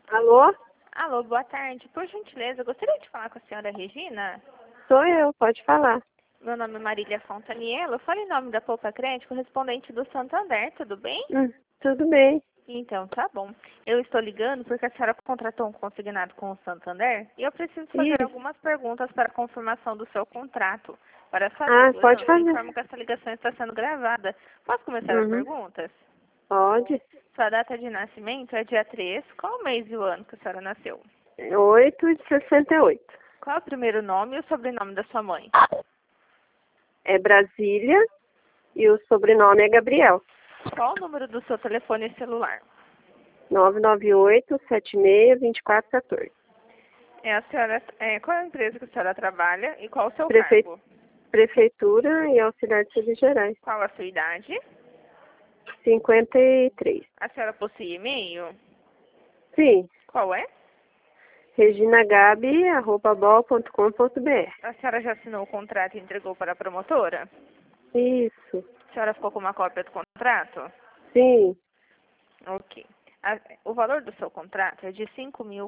Alô? Alô, boa tarde. Por gentileza, eu gostaria de falar com a senhora Regina. Sou eu, pode falar. Meu nome é Marília Fontaniello. Eu falo em nome da Poupa Crédito, correspondente do Santander, tudo bem? Tudo bem. Então, tá bom. Eu estou ligando porque a senhora contratou um consignado com o Santander e eu preciso fazer Isso. algumas perguntas para a confirmação do seu contrato. Para sua Pode segurança, fazer. informo que essa ligação está sendo gravada. Posso começar as Uhum. perguntas? Pode. Sua data de nascimento é dia 3. Qual o mês e o ano que a senhora nasceu? 8 de 68. Qual é o primeiro nome e o sobrenome da sua mãe? É Brasília e o sobrenome é Gabriel. Qual o número do seu telefone celular? 998-76-2414. Qual é a empresa que a senhora trabalha e qual o seu Prefe... cargo? Prefeitura e Auxiliar de Serviços Gerais. Qual a sua idade? 53. A senhora possui e-mail? Sim. Qual é? reginagabi@bol.com.br. A senhora já assinou o contrato e entregou para a promotora? Isso. A senhora ficou com uma cópia do contrato? Sim. Ok. O valor do seu contrato é de R$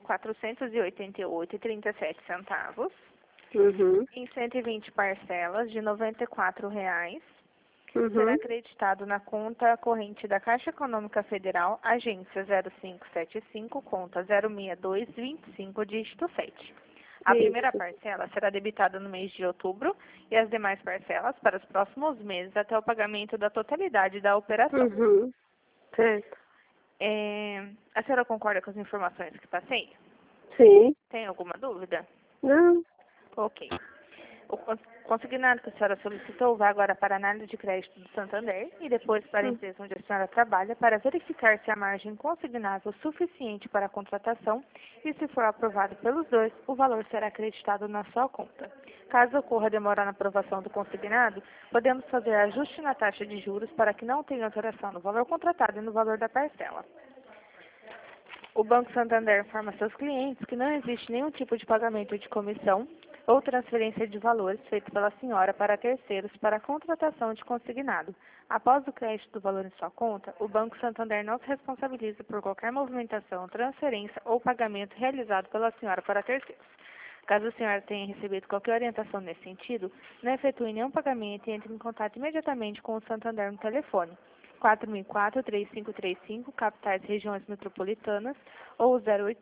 5.488,37, Uhum. em 120 parcelas de R$ 94,00. Será Uhum. acreditado na conta corrente da Caixa Econômica Federal, agência 0575, conta 06225, dígito 7. A primeira Isso. parcela será debitada no mês de outubro e as demais parcelas para os próximos meses até o pagamento da totalidade da operação. Uhum. Certo. A senhora concorda com as informações que passei? Sim. Tem alguma dúvida? Não. Ok. O consignado que a senhora solicitou vai agora para a análise de crédito do Santander e depois para a empresa onde a senhora trabalha para verificar se a margem consignável é suficiente para a contratação e, se for aprovado pelos dois, o valor será acreditado na sua conta. Caso ocorra demora na aprovação do consignado, podemos fazer ajuste na taxa de juros para que não tenha alteração no valor contratado e no valor da parcela. O Banco Santander informa seus clientes que não existe nenhum tipo de pagamento de comissão ou transferência de valores feito pela senhora para terceiros para a contratação de consignado. Após o crédito do valor em sua conta, o Banco Santander não se responsabiliza por qualquer movimentação, transferência ou pagamento realizado pela senhora para terceiros. Caso a senhora tenha recebido qualquer orientação nesse sentido, não efetue nenhum pagamento e entre em contato imediatamente com o Santander no telefone 4004-3535, capitais regiões metropolitanas, ou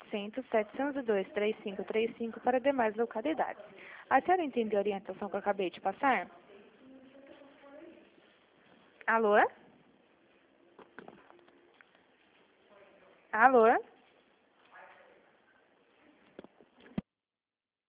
0800-702-3535 para demais localidades. A senhora entendeu a orientação que eu acabei de passar? Alô? Alô?